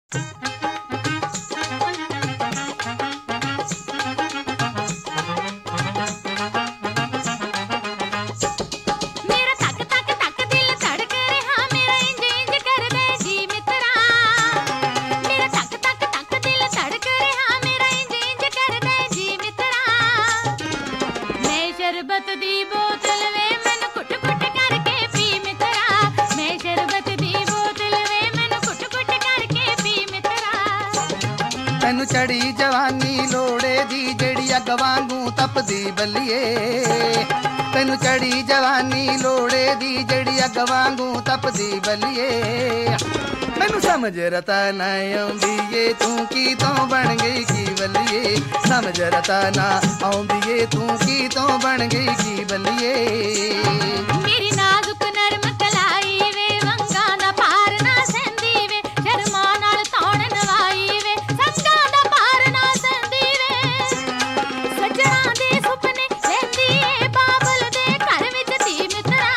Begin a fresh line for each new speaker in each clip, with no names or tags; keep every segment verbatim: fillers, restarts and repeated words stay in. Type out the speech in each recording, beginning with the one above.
शरबत दी बोतल वे मैनू कुट कुट करके पी मित्रा, मैं शरबत दी बोतल वे मैनू कुट कुट करके पी मित्रा।
तैनू चढ़ी जवानी लोड़े दी जेड़ी अग वांगू तपदी बलिए, तैनू चढ़ी जवानी लोड़े दी जेड़ी अग वांगू तपदी बलिए। मैनू समझ रता ना आउंदी ए तू की तो बन गई की बलिए, समझ रता ना आउंदी ए तू की तो बन गई की बलिए।
मेरी नाजुक नरम कलाई वे वंगा दा पार ना सैंदी वे, शर्मा नाल तौण नवाई वे संगा दा पार ना सैंदी वे। सजना दे सुपने लैंदी ए बाबल दे घर विच धी मित्रा,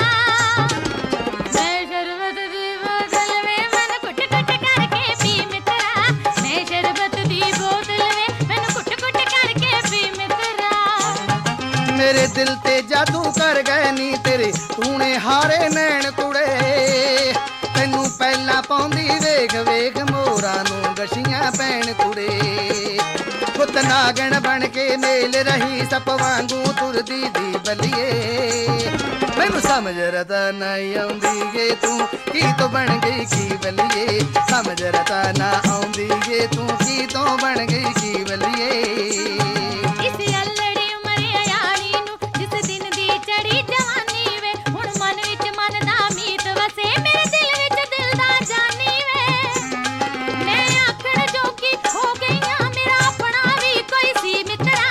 मैं शरबत दी बोतल वे मैनू कुट कुट करके पी मित्रा, मैं शरबत दी बोतल वे मैनू कुट कुट करके पी मित्रा।
मेरे दिल ते जादू कर गए नी तेरे तूने हारे नैन कुड़े, तैनू पहला पाउंदी वेख वेख मोरा नू गशियां पैण कुड़े। खुद नागण बन के मेल रही सप वांगू तुरदी दी बलिए, मैनू समझ रता ना आउंदी ए तू की तो बन गई की बलिए, समझ रता ना आउंदी ए तू की तो बन गई की बलिए।
इस अल्लड़ी उमरे अयाणी नू जिस दिन दी चढ़ी जवानी वे, हुण मन विच मन दा मीत वसे मेरे दिल विच दिल दा जानी वे। मैं आखण जोगी हो गईयां मेरा अपना भी कोई सी मित्रा,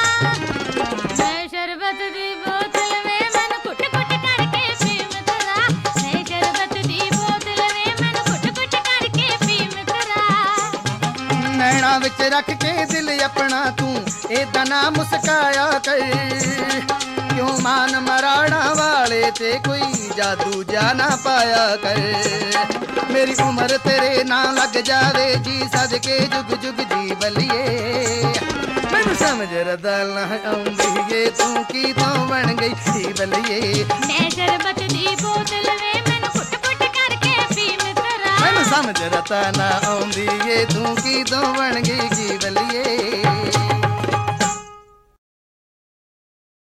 मैं शरबत दी बोतल वे मैनू कुट कुट करके पी मित्रा, मैं शरबत दी बोतल वे मैनू कुट कुट करके पी मित्रा।
नैना विच रख के दिल अपना तू एदा ना मुस्काया कर, क्यों मान मराड़ा वाले ते कोई जादू जा ना पाया कर। मेरी उम्र तेरे ना लग जावे जी सदके जुग जुग जी बलिए, मैनू समझ रदा ना आउंदी ए तू की तो बन गई जी बलिए।
मैं शरबत दी बोतल वे मैनू कुट कुट करके पी मित्रा,
मैनू समझ रता ना आउंदी ए तू की तो बन गई जी बलिए।